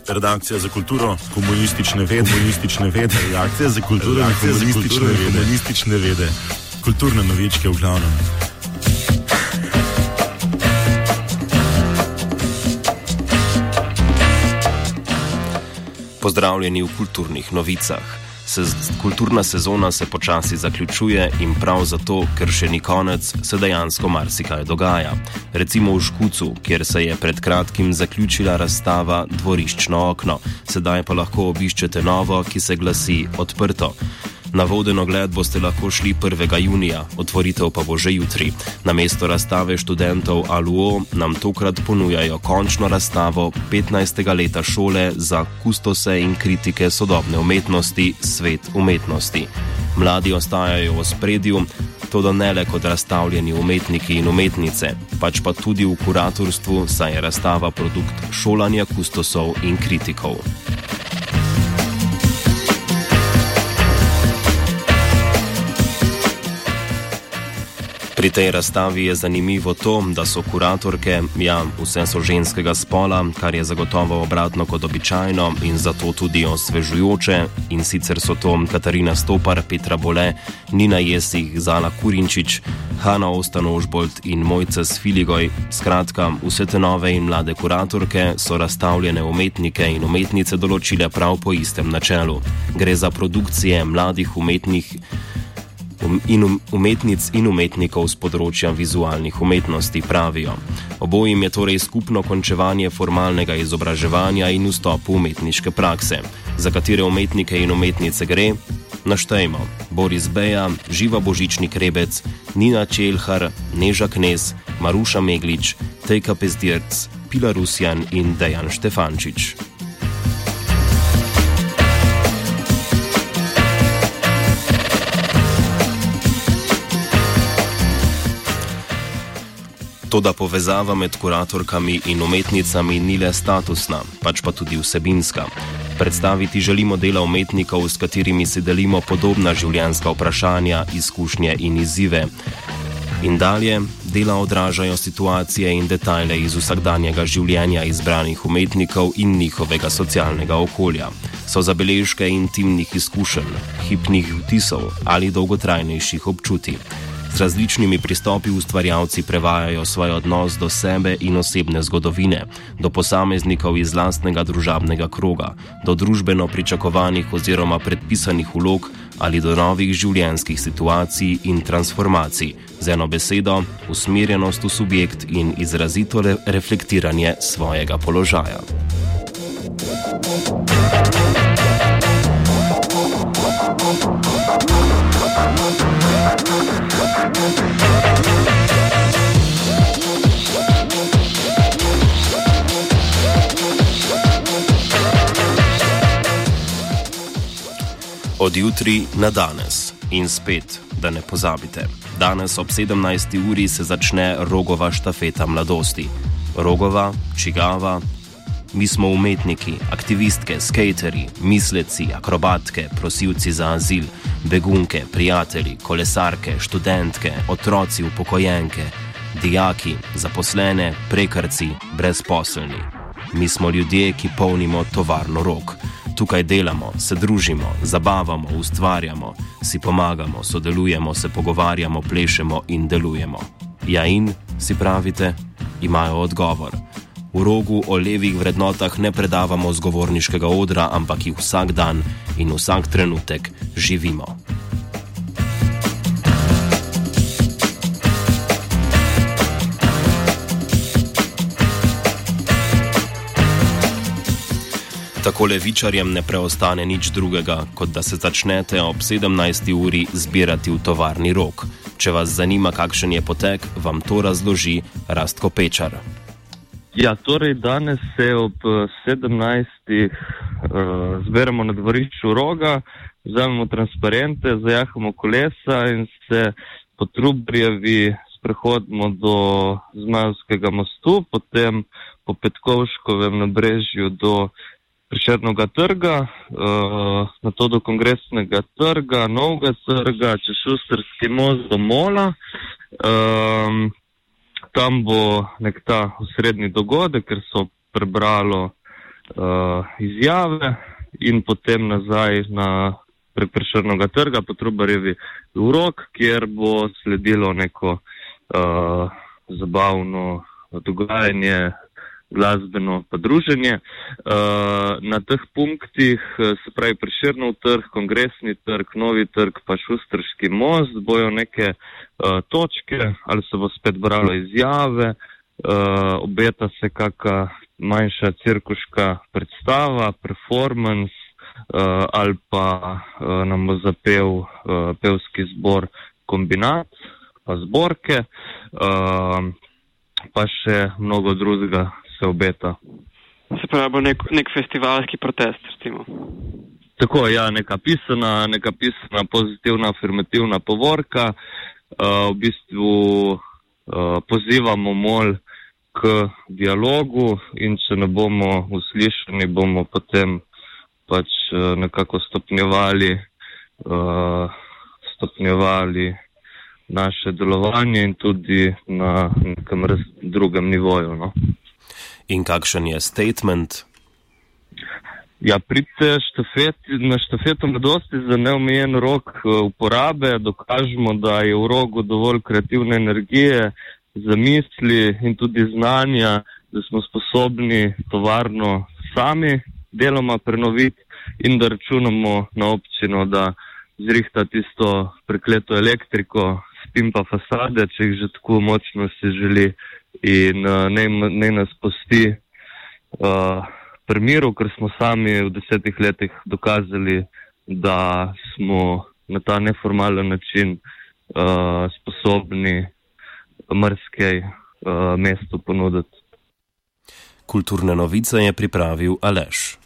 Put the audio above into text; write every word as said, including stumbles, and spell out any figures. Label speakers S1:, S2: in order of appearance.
S1: Redakcija za kulturo, komunistične vede, komunistične vede, redakcija za kulturo, redakcija za komunistične vede, komunistične vede, kulturne novičke v glavnem.
S2: Pozdravljeni v kulturnih novicah. Sez, kulturna sezona se počasi zaključuje in prav zato, ker še ni konec, se dejansko marsikaj dogaja. Recimo v Škucu, kjer se je pred kratkim zaključila razstava Dvoriščno okno, sedaj pa lahko obiščete novo, ki se glasi Odprto. Na voden ogled boste lahko šli prvega junija, otvoritev pa bo že jutri. Namesto razstave študentov A L U O nam tokrat ponujajo končno razstavo petnajstega leta šole za kustose in kritike sodobne umetnosti Svet umetnosti. Mladi ostajajo v ospredju, toda ne le kot razstavljeni umetniki in umetnice, pač pa tudi v kuratorstvu, saj je razstava produkt šolanja kustosov in kritikov. Pri tej razstavi je zanimivo to, da so kuratorke, ja, vse so ženskega spola, kar je zagotovo obratno kot običajno in zato tudi osvežujoče, in sicer so to Katarina Stopar, Petra Bole, Nina Jesih, Zala Kurinčič, Hanna Ostanožbolt in Mojca Sfiligoj. Skratka, vse te nove in mlade kuratorke so razstavljene umetnike in umetnice določile prav po istem načelu. Gre za produkcije mladih umetnih In umetnic in umetnikov z področja vizualnih umetnosti, pravijo. Obojim je torej skupno končevanje formalnega izobraževanja in vstop v umetniške prakse. Za katere umetnike in umetnice gre? Naštejmo: Boris Beja, Živa Božičnik Rebec, Nina Čelhar, Neža Knez, Maruša Meglič, Tejka Pezdirc, Pila Rusjan in Dejan Štefančič. Toda povezava med kuratorkami in umetnicami ni le statusna, pač pa tudi vsebinska. Predstaviti želimo dela umetnikov, s katerimi si delimo podobna življenjska vprašanja, izkušnje in izzive. In dalje, dela odražajo situacije in detajle iz vsakdanjega življenja izbranih umetnikov in njihovega socialnega okolja. So zabeležke intimnih izkušenj, hipnih vtisov ali dolgotrajnejših občutij. Z različnimi pristopi ustvarjalci prevajajo svoj odnos do sebe in osebne zgodovine, do posameznikov iz lastnega družabnega kroga, do družbeno pričakovanih oziroma predpisanih vlog ali do novih življenjskih situacij in transformacij. Z eno besedo, usmerjenost v subjekt in izrazito re- reflektiranje svojega položaja. Od jutri na danes. In spet, da ne pozabite. Danes ob sedemnajsti uri se začne Rogova štafeta mladosti. Rogova, čigava? Mi smo umetniki, aktivistke, skejterji, misleci, akrobatke, prosilci za azil, begunke, prijatelji, kolesarke, študentke, otroci, upokojenke, dijaki, zaposlene, prekarci, brezposelni. Mi smo ljudje, ki polnimo tovarno Rog. Tukaj delamo, se družimo, zabavamo, ustvarjamo, si pomagamo, sodelujemo, se pogovarjamo, plešemo in delujemo. Ja in, si pravite, imajo odgovor. V Rogu o levih vrednotah ne predavamo z govorniškega odra, ampak jih vsak dan in vsak trenutek živimo. Tako levičarjem ne preostane nič drugega, kot da se začnete ob sedemnajsti uri zbirati v tovarni Rog. Če vas zanima, kakšen je potek, vam to razloži Rastko Pečar.
S3: Ja, torej danes se ob sedemnajstih uh, zberemo na dvorišču Roga, vzamemo transparente, zajahamo kolesa in se po Trubarjevi sprehodimo do Zmajevskega mostu, potem po Petkovškovem nabrežju do Prešernovega trga, uh, nato do Kongresnega trga, Novega trga, čez Šusterski most do Mola. Um, tam bo nek ta osrednji dogodek, ker so prebralo uh, izjave in potem nazaj na prek Prešernega trga po Trubarjevi Urok, kjer bo sledilo neko uh, zabavno dogajanje, glasbeno pa druženje. Uh, na teh punktih, se pravi Prešernov trg, Kongresni trg, Novi trg pa Šustrški most, bojo neke uh, točke, ali se bo spet bralo izjave, uh, obeta se kakšna manjša cirkuška predstava, performance, uh, ali pa uh, nam bo zapel uh, pevski zbor Kombinat, pa zborke, uh, pa še mnogo drugega se obeta.
S4: Se pravi, bo nek, nek festivalski protest, recimo.
S3: Tako, ja, neka pisana, neka pisana, pozitivna, afirmativna povorka. Uh, v bistvu uh, pozivamo mol k dialogu in če ne bomo uslišani, bomo potem pač uh, nekako stopnjevali, uh, stopnjevali naše delovanje in tudi na nekem drugem nivoju, no.
S2: In kakšen je statement?
S3: Ja, pridite štafet, na štafeto mladosti za neomejen rok uporabe, dokažemo, da je v rogu dovolj kreativne energije, zamisli in tudi znanja, da smo sposobni tovarno sami deloma prenoviti in da računamo na občino, da zrihta tisto prekleto elektriko, spim pa fasade, če jih že tako močno si želi. In uh, ne, ne nas pusti uh, pri miru, ker smo sami v desetih letih dokazali, da smo na ta neformalen način uh, sposobni marsikaj uh, mestu ponuditi.
S2: Kulturne novice je pripravil Aleš.